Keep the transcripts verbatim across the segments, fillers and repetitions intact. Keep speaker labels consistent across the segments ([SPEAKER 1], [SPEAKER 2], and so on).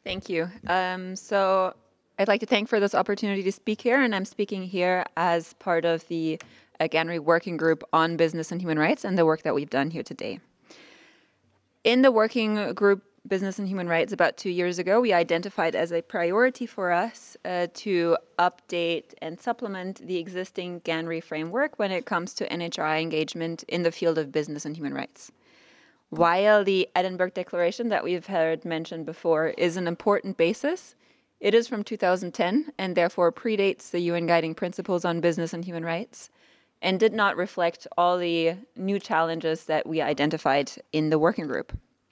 [SPEAKER 1] Thank you. Um, so I'd like to thank for this opportunity to speak here, and I'm speaking here as part of the uh, GANRI Working Group on Business and Human Rights and the work that we've done here today. In the working group Business and Human Rights about two years ago, we identified as a priority for us uh, to update and supplement the existing GANRI framework when it comes to N H R I engagement in the field of business and human rights. While the Edinburgh Declaration that we've heard mentioned before is an important basis, it is from two thousand ten and therefore predates the U N Guiding Principles on Business and Human Rights and did not reflect all the new challenges that we identified in the working group.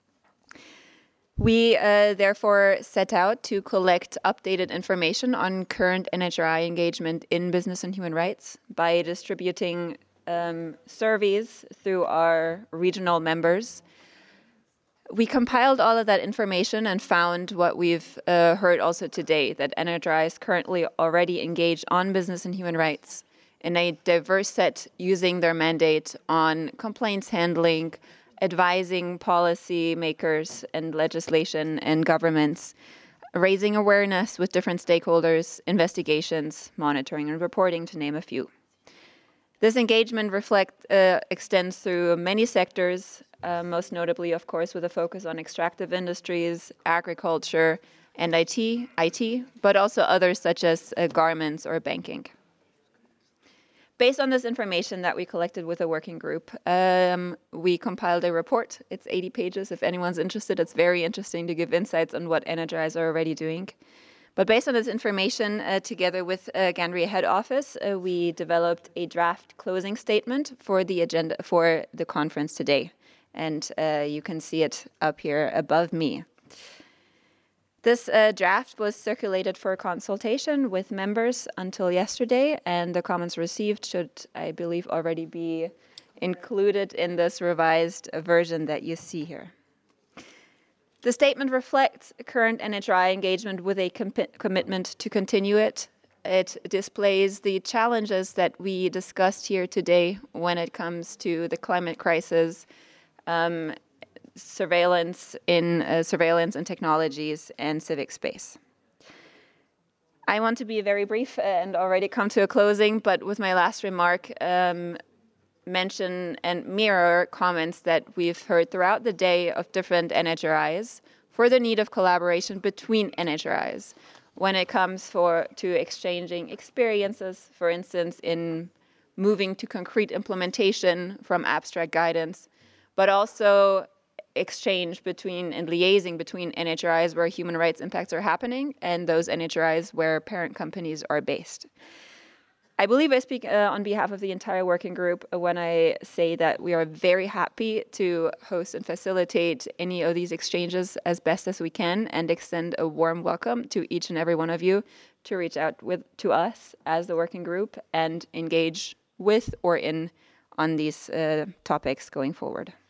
[SPEAKER 1] We uh, therefore set out to collect updated information on current N H R I engagement in business and human rights by distributing um, surveys through our regional members. We compiled all of that information and found what we've uh, heard also today, that N H R I is currently already engaged on business and human rights in a diverse set using their mandate on complaints handling, advising policy makers and legislation and governments, raising awareness with different stakeholders, investigations, monitoring and reporting, to name a few. This engagement reflect, uh, extends through many sectors, uh, most notably, of course, with a focus on extractive industries, agriculture, and I T, I T, but also others such as uh, garments or banking. Based on this information that we collected with a working group, um, we compiled a report. It's eighty pages. If anyone's interested, it's very interesting to give insights on what N H R Is are already doing. But based on this information, uh, together with uh, GANRI head office, uh, we developed a draft closing statement for the agenda for the conference today. And uh, you can see it up here above me. This uh, draft was circulated for consultation with members until yesterday, and the comments received should, I believe, already be included in this revised version that you see here. The statement reflects current N H R I engagement with a com commitment to continue it. It displays the challenges that we discussed here today when it comes to the climate crisis, um, surveillance in uh, surveillance and technologies, and civic space. I want to be very brief and already come to a closing, but with my last remark, um, mention and mirror comments that we've heard throughout the day of different N H R Is for the need of collaboration between N H R Is when it comes for to exchanging experiences, for instance, in moving to concrete implementation from abstract guidance, but also exchange between and liaising between N H R Is where human rights impacts are happening and those N H R Is where parent companies are based. I believe I speak uh, on behalf of the entire working group when I say that we are very happy to host and facilitate any of these exchanges as best as we can and extend a warm welcome to each and every one of you to reach out with to us as the working group and engage with or in on these uh, topics going forward.